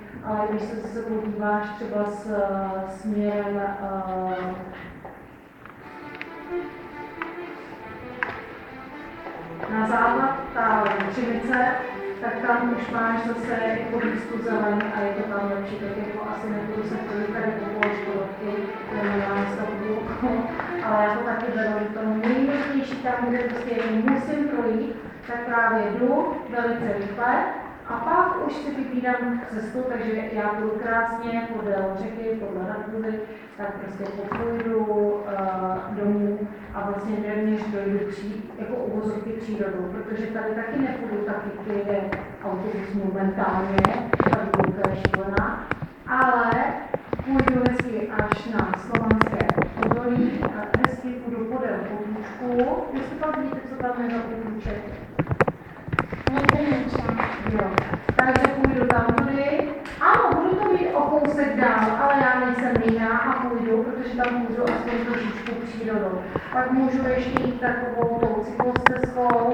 ale když se podíváš třeba s směrem na západ, ta Třinice, tak tam už máš zase jako diskuze ven a je to tam lepší, tak jako asi nebudu se projít tady okolo Škodovky, nemám stavbu, ale já to taky beru, že to nejlepší tam, kde prostě musím projít, tak právě jdu velice rychle a pak už si vybírám cestu, takže já půjdu krásně podél řeky, podle Radbudy, tak prostě popůjdu domů a vlastně než dojdu jako uvozovky přírodou, protože tady taky nepůjdu taky, kde jde autobus momentálně, tak budu šílená, ale půjdu hezky až na Slovanské Podolí a hezky půjdu podél Potůčku. Jestli pak víte, co tam je za Potůček? Jo. Takže půjdu tam tudy. Ano, budu to mít o kousek dál, ale já nejsem jiná a půjdu, protože tam půjdu aspoň trošičku přírodou. Pak můžu ještě jít takovou tou cyklostezkou,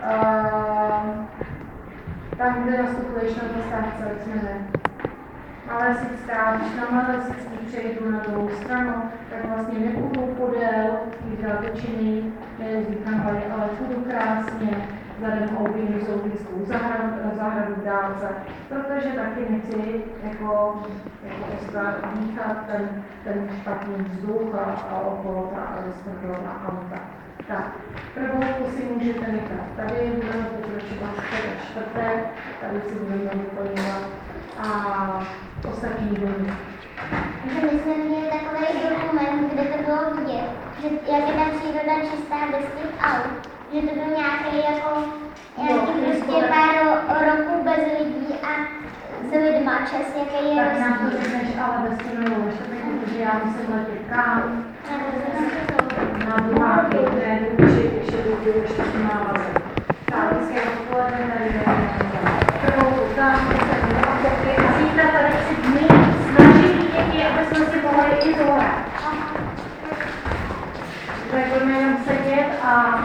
tam, kde nastupuješ na zastávce, jak jsme ne. Malesická, když na Malesický přejdu na druhou stranu, tak vlastně nepůjdu podél těch dálničiny, nejezdí tramvaje, ale půjdu krásně vzhledem objínu zoologickou zahradu v dálce, protože taky nechci jako dýchat ten špatný vzduch a okolo ta rozprdlová auta. Tak, prvou si můžete nechat. Tady budeme pokračovat v čtvrtek, tady si budeme vyplňovat a ostatní domy. Takže my jsme měli takový dokument, kde to bylo vidět, že jak je ta příroda čistá bez těch aut, že to byl nějaký prostě pár roků bez lidí a s lidma čas, jaký je tak nám to řekneš, ale bez tunelu, protože já musím letět kam, na Dumáky, kde ještě budu ještě návazek. Tak, hezké odpoledne, tady prvou tam, a zítra tady 3 dny snaží děti, aby jsme si mohli i zohrat. Tak budeme jenom sedět a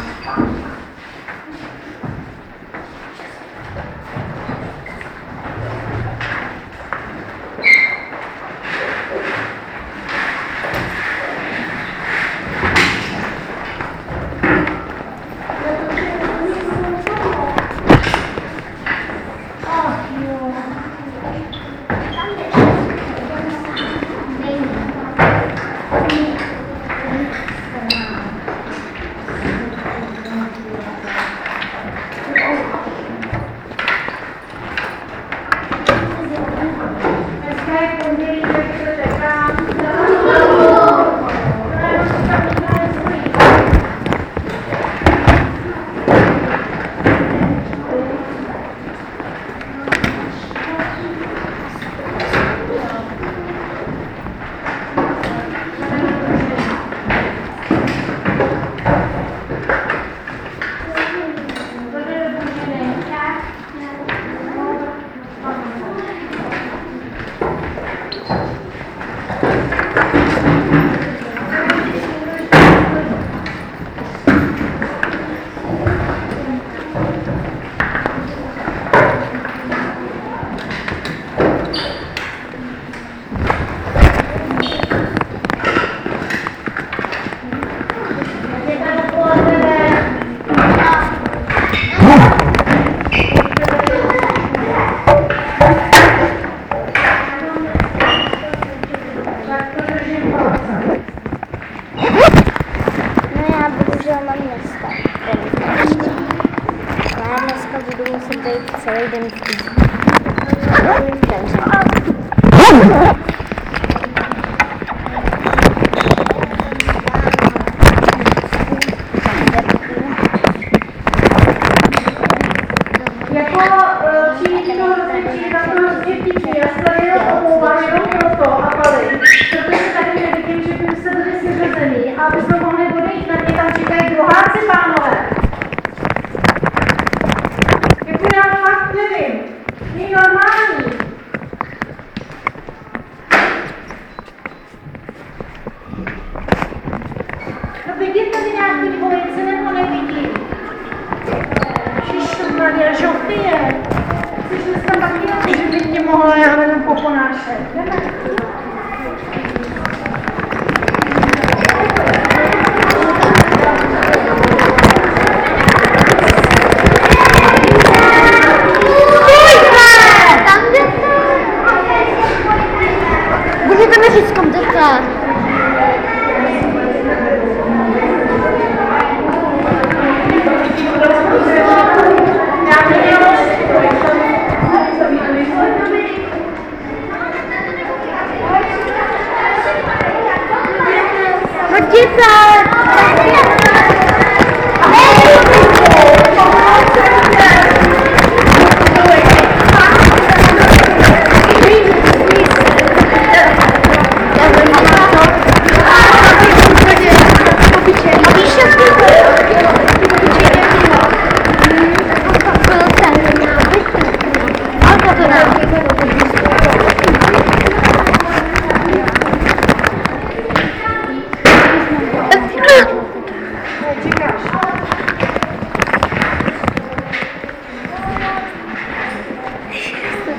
celý den v já fakt nevím. Je normální,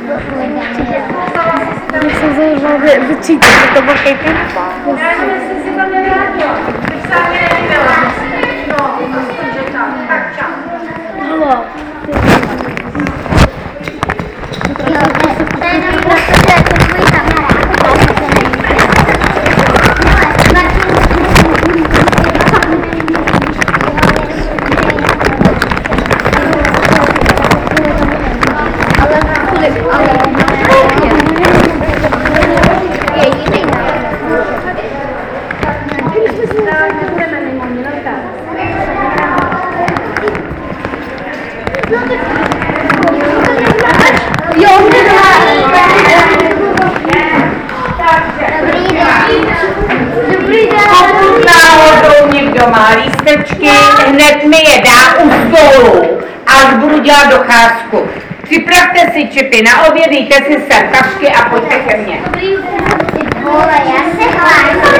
Jak jsem zajímala vyčítat, že to byl kejpinka. Já nevím, jestli si tam nevrátila. Bych se ani neviděla. No, aspoň, že tam. Tak čau. Halo. Jo, to je jenom proto, že je to tvůj kamarád. Pokud náhodou někdo má lístečky, hned mi je dá u stolu, až budu dělat docházku. Připravte si čipy na oběd, dejte si sem tašky a pojďte ke mně. Vole, já se hlásím.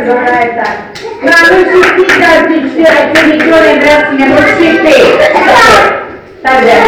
dobrá je tak. Máme všichni kartičky, ať se nikdo nevrací, nebo šipy. Tak jde.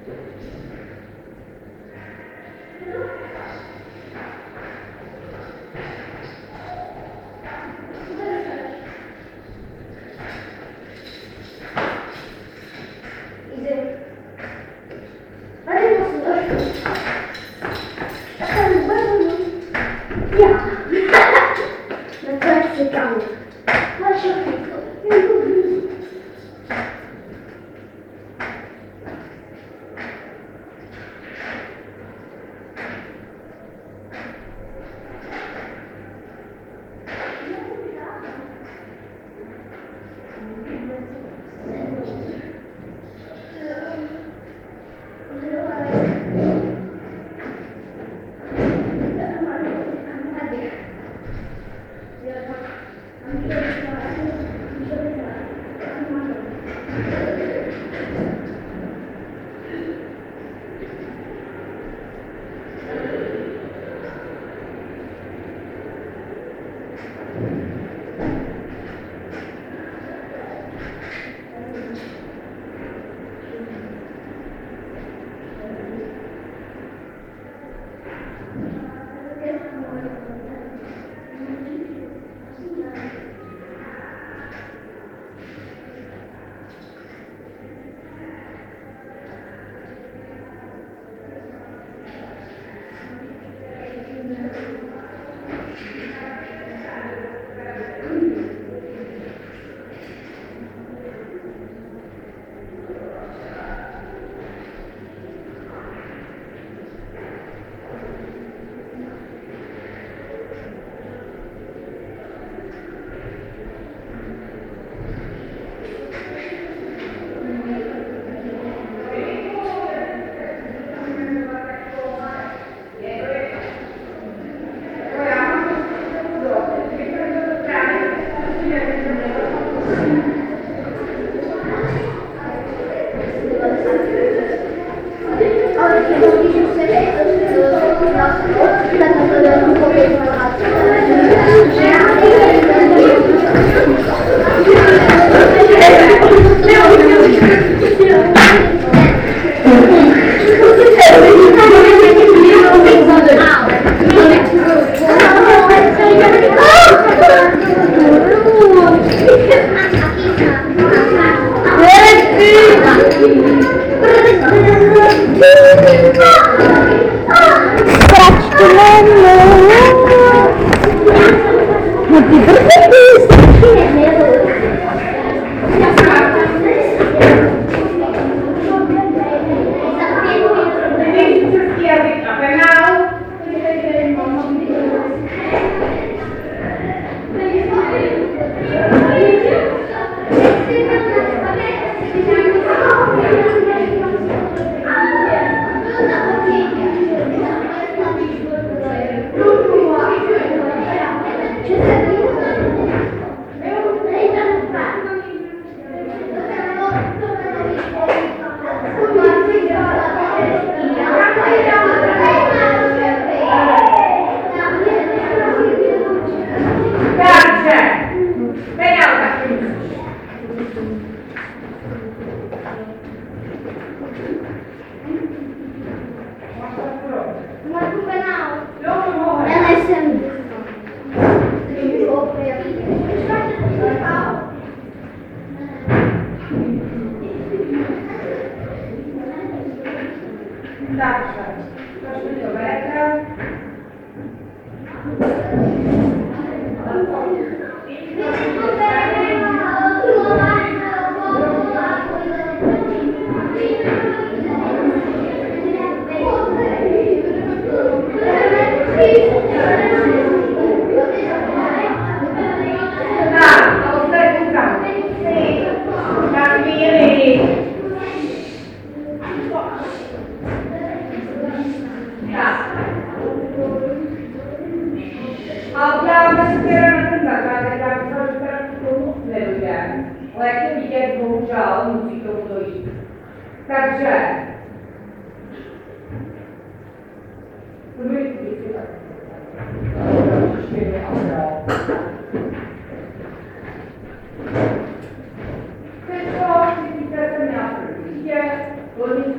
Teď, když jste se měla přijít,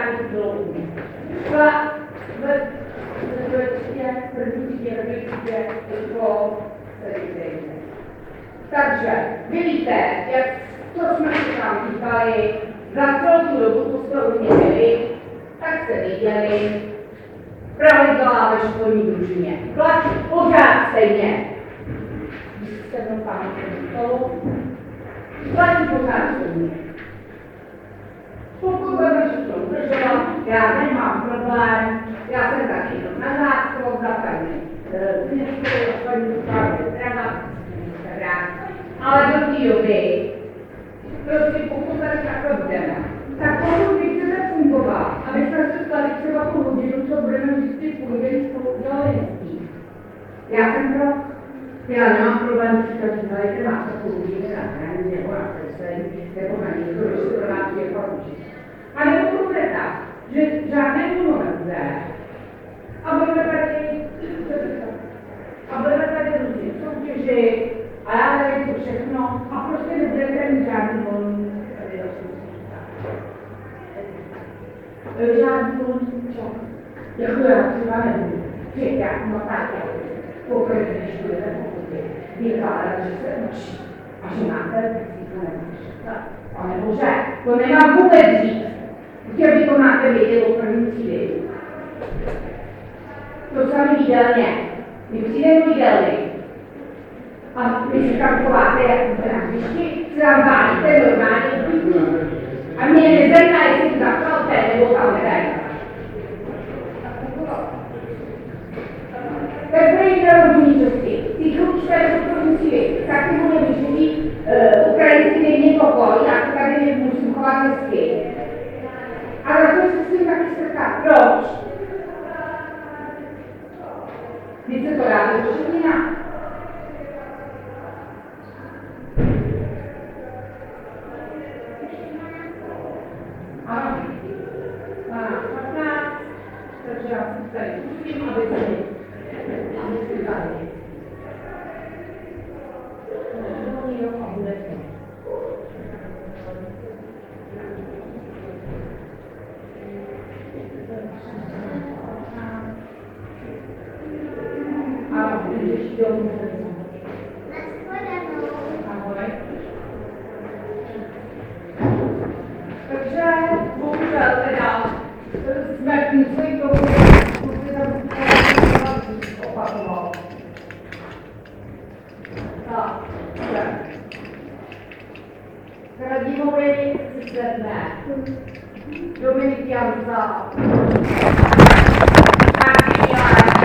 to bylo u mě. Šla ve první třídě, to takže, vy víte, jak to jsme si tam říkali, za celou tu dobu, co jste u mě byli, tak jste viděli, pravidla ve školní družině. Platí pořád stejně. Když jste mnou pamatujete stolu, platí pořád stejně. Pokud budeme se to udržovat, já nemám problém, já jsem taky na základ, za paní Změřkou, za paní Trava, ale do té doby, prostě pokud tady takhle budeme, tak pokud vy chcete fungovat, abyste se stali třeba tu hodinu, co budeme vždycky půjde spolu dělali hezký. Já jsem pro, já nemám problém, když to říkali, že máte půl hodiny na hraní, nebo na představení, nebo na něco, když se pro nás je poručit. A nebo to bude tak, že žádné půl nebude, a budeme tady různě soutěži, a já nevím to všechno, a prostě nebudete mít žádný volný žádný volný čas. Jako já třeba nebudu. Říká, no tak já. Pokud když budete pokuty, vykládá, že se učí. A že máte to nemůže. A nebo že to nemám vůbec říct. Chtěl by to máte vědět o první třídy. To sami výdelně. My přijdeme výdelny. A vy si tam chováte jako na hřišti, si tam válíte normálně. A mě nezajímá, jestli jsi začal ten nebo tam ten. Tak nejde rozumí česky. Ty klučté do provincii, tak ty bude vyžití ukrajinský denní pokoj, já se tady musím chovat hezky. Ale to se s tím taky strká. Proč? Vy se to dáte do Šetina. Ano, 15, takže já si tady pustím, aby si tady. A bude to. Ano, když domů se takže bohužel teda jsme museli to opakovat. Tak, Radimovi si sedne Dominik Janza, Martin Milek,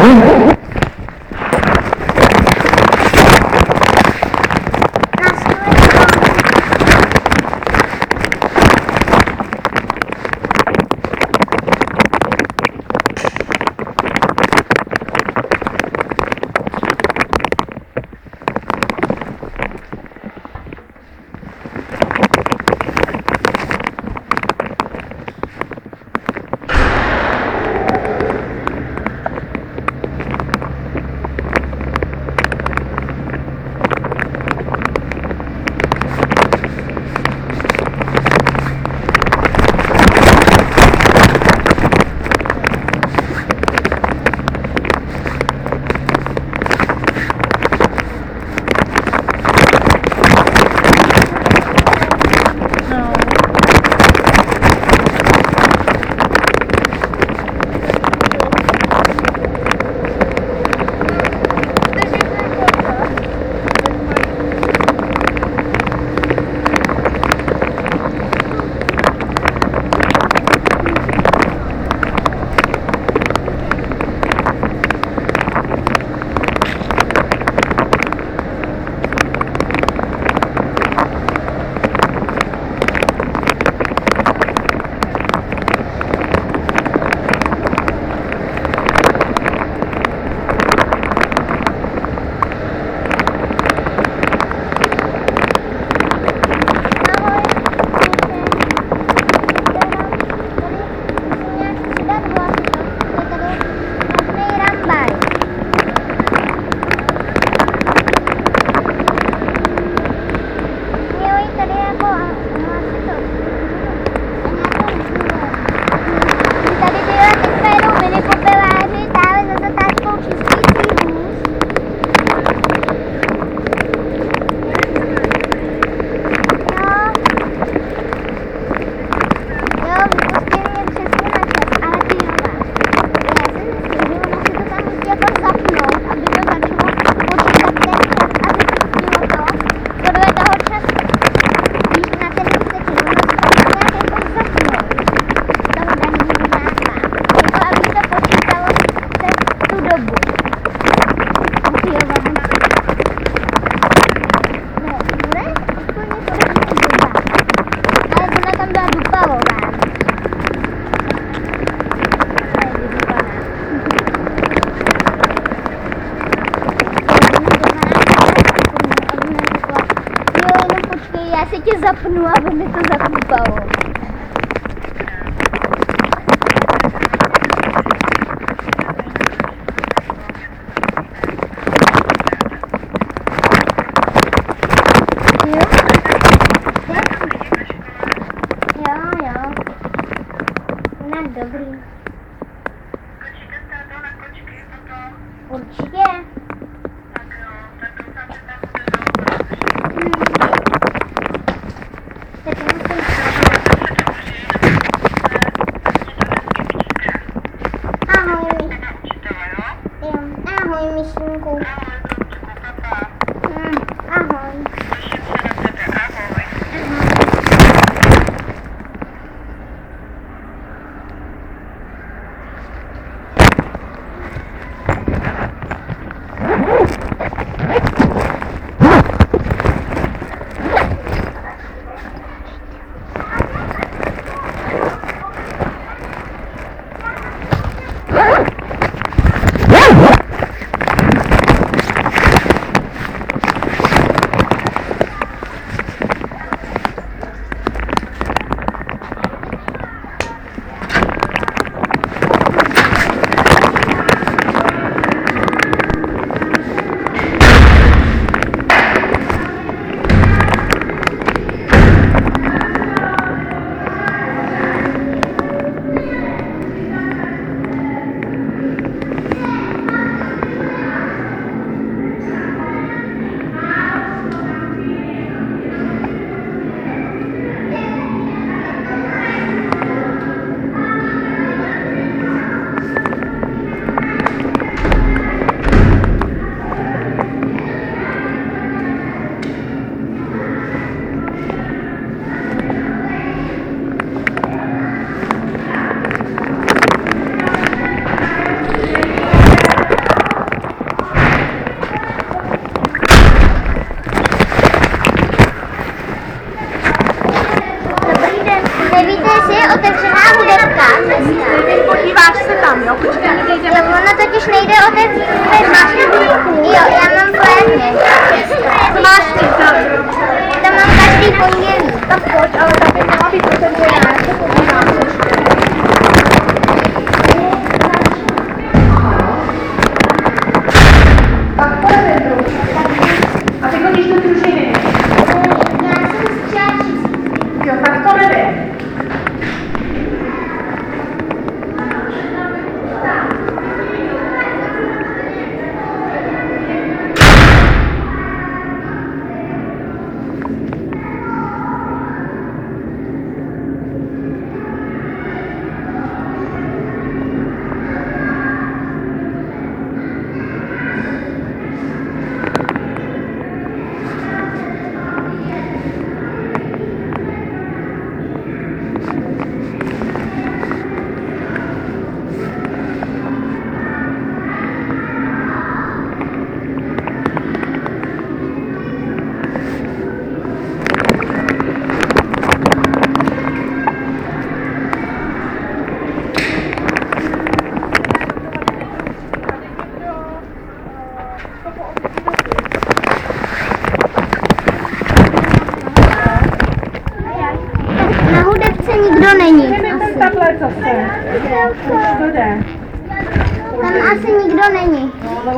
tě zapnu, aby mi to zakupalo. Dobrý. Určitě. Ahoj. Ahoj, myšlenku. Ahoj. jestli je otevřená hudebka dneska. Podíváš se tam, jo? Počkej, No, ono totiž nejde otevřít. Jo, já mám plétně. co máš ty tam? To mám každý pondělí. Tak pojď, ale tam by měla být otevřená, já se podívám ještě. Pak pojďme a ty chodíš do družiny. Já jsem z Čáčic. Jo, tak to nevím. Na hudebce nikdo není. Asi. Takhle zase. To jde. Tam asi nikdo není.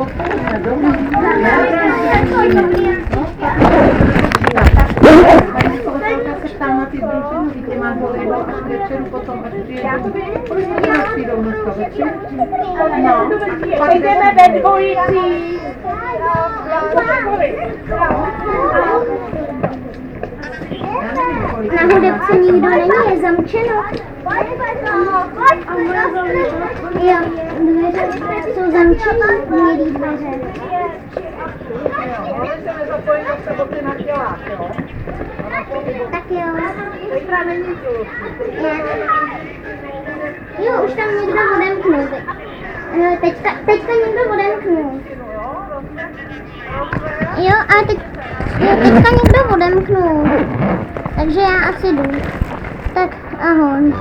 Tam na ty družiny, kde má volejbal až večeru, potom až přijedou. Kolik hodin přijdou dneska večer? No, pak Jdeme ve dvojici. Na hudebce nikdo není, je zamčeno. Jo, dveře jsou zamčené, mělý dveře. ale se nezapojím do soboty na tělák, jo? Tak jo. Zítra není tu. Jo, už tam někdo odemknul. Teďka někdo odemknul. Jo, a teďka někdo odemknul. Takže já asi jdu. Tak ahoj.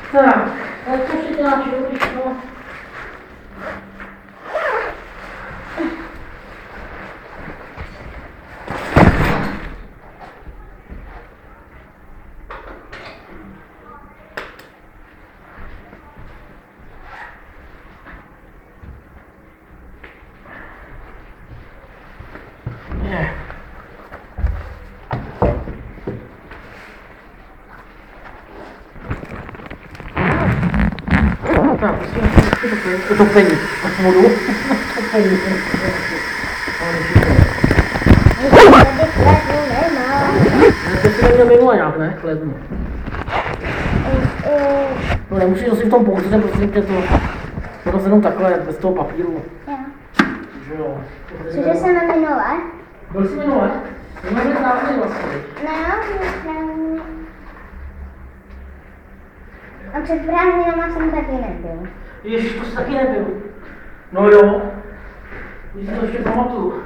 Tak, co si děláš, Juliško? Tak, prostě utopení. Vodu. Utopení. To si neměl minule nějak, ne? Chlednu. No nemusíš asi v tom pouzdře, prosím tě, to jenom takhle, bez toho papíru. Jo. Že jo. Cože jsem minule? Byl jsi minule? Minule byl dávnej vlastně. No, a před prázdninama jsem taky nebyl. Ježiš, to jsi taky nebyl. No jo. Když si to ještě pamatuju.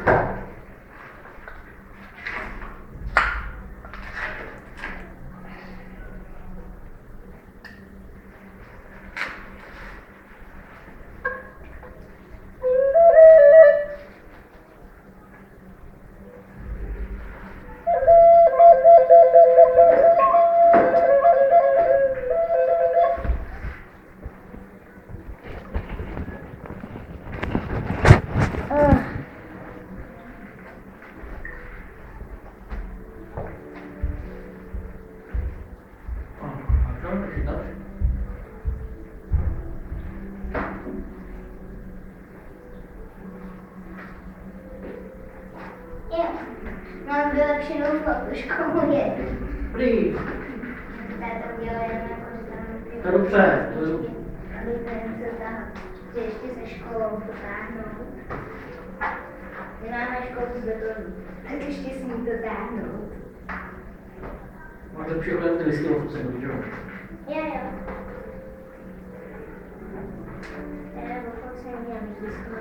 Jo. Mám vylepšenou fotošku moje. Prý. Táta udělala jen jako, že tam To je dobře. aby ten se tam, že ještě se školou potáhnout. My máme školu z betonu, tak ještě s ní to táhnout. Máte přichodem ty listy o focení, že jo? Jo. Teda o focení a místní.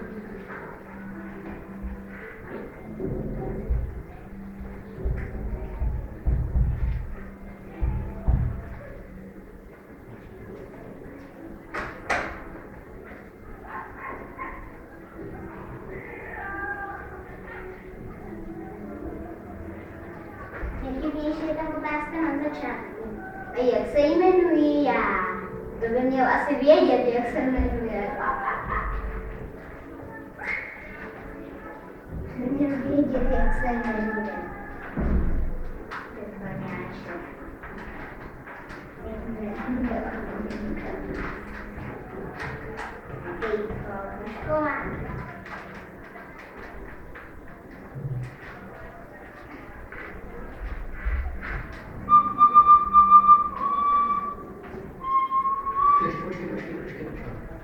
Nejchybnější je ta otázka na začátku. A jak se jmenuji já? To by měl asi vědět, jak se jmenuje. Měl vědět, jak se jmenuje. Školák. Počkej.